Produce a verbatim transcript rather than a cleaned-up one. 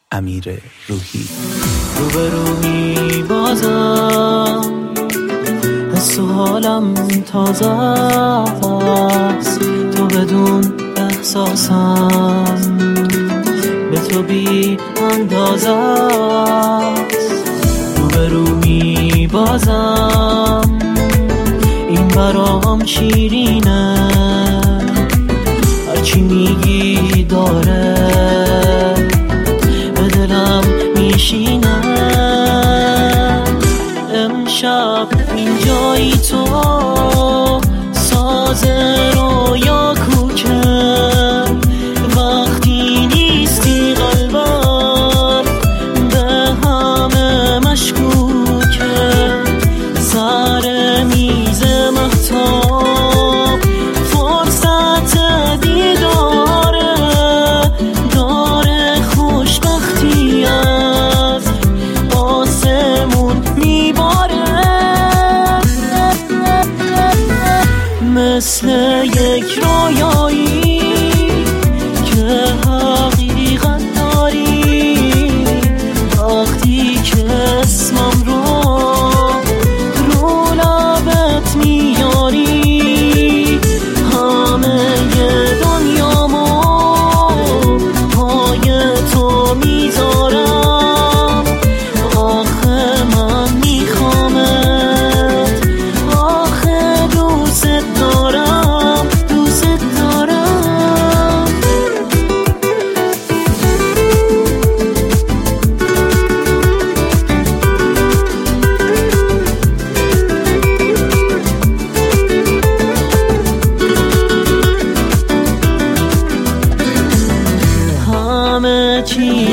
امیر روحی. روبروی بازم حس و حالم تازه است، تو بدون احساسم به تو بی اندازه است. روبروی بازم این برام شیرینه، هرچی میگی داره به دلم میشینه. امشب این جایی تو ساز رویا کوکه، وقتی نیستی قلبم به همه مشکوکه. سر میز مهتاب فرصت دیداره، داره خوشبختی از آسمون میباره. مثل یک رویایی که حقیقت داری، وقتی که اسمم رو رو لبت میاری، همه دنیامو پای تو میذارم. آخه من میخوامت، آخه دوست دارم، دوست دارم. همه چی